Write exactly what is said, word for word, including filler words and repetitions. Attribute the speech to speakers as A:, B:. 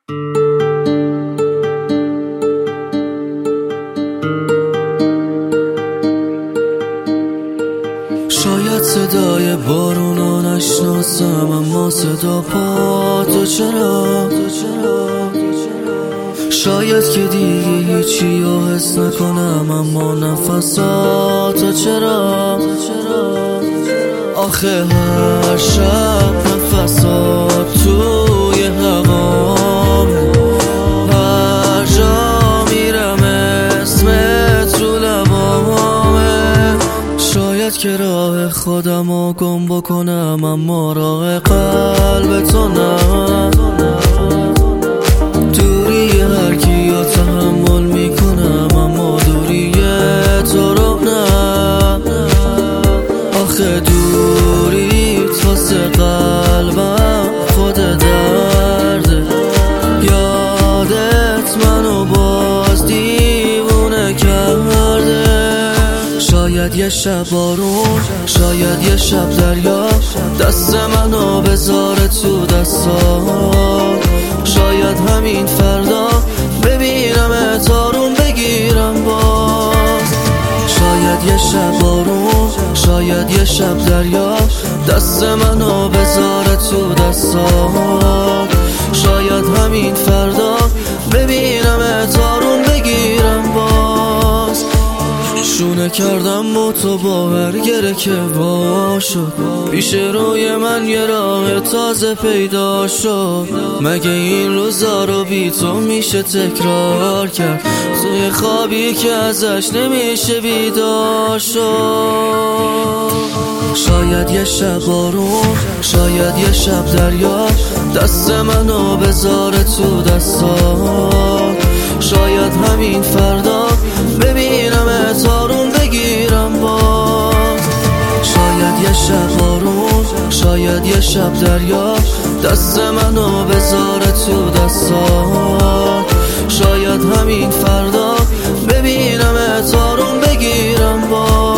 A: شاید صدای بارونو نشناسم، اما صدا پاتو چرا؟ شاید که دیگه هیچی رو حس نکنم، اما نفساتو چرا؟ آخه هر شب نفسات توی هوامه، هر جا میرم اسمت رو لبامه. شاید که راه خودم رو گم بکنم، اما راه قلب تو نه. دوری هر کی رو تحمل میکنم، اما دوری تو رو نه. آخه دوری واسه قلبم خود درده، یادت منو باز دیوونه کرده. شاید یه شب بارون، شاید یه شب دریا، دست منو بذاره تو دستات. شاید همین فردا ببینم اتارون بگیرم باز. شاید یه شب بارون، شاید یه شب دریا، دست منو بذاره تو دستات. شاید همین فردا ببینم اتارون بگیرم باز. شونه کردم با تو باور گره که وا شد، پیش روی من یه راه تازه پیدا شد. مگه این روزا رو بی تو میشه تکرار کرد؟ توی خوابی که ازش نمیشه بیدار شد. شاید یه شب بارون، شاید یه شب دریا، دست منو بذاره تو دستات. شاید همین فردا ببینم اتارون بگیرم باز. شاید یه شب بارون، شاید یه شب دریا، دست منو بذاره تو دستات. شاید همین فردا ببینم اتارون بگیرم باز.